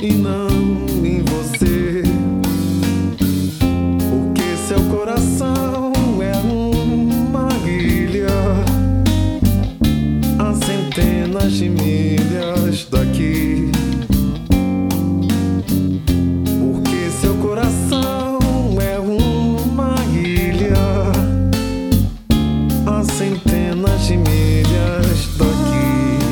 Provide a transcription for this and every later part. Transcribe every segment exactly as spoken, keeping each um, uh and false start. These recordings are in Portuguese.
e não em você, porque seu coração é uma ilha a centenas de milhas daqui. Porque seu coração é uma ilha a centenas de milhas daqui.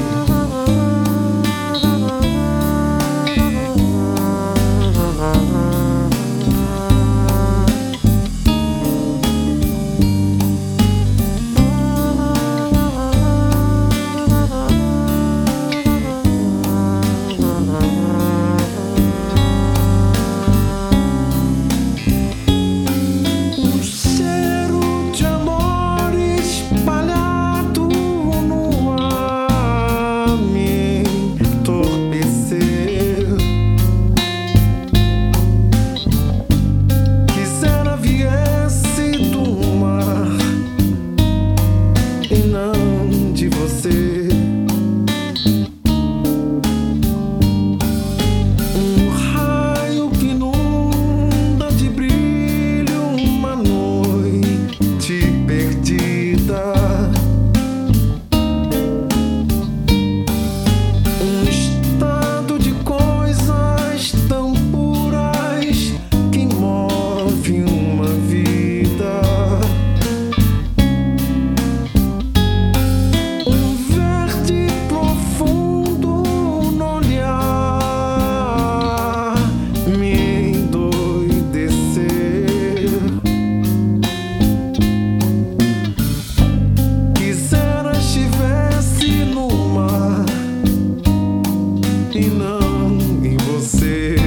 E não em você,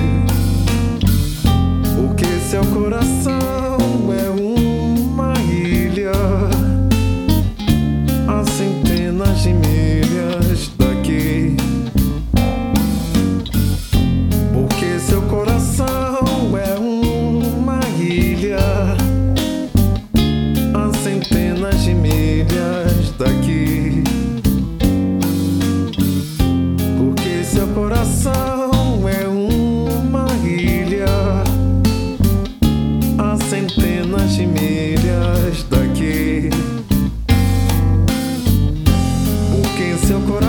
porque seu coração é uma ilha a centenas de milhas daqui. Porque seu coração é uma ilha a centenas de milhas daqui. Seu coração é uma ilha a centenas de milhas daqui. Porque seu coração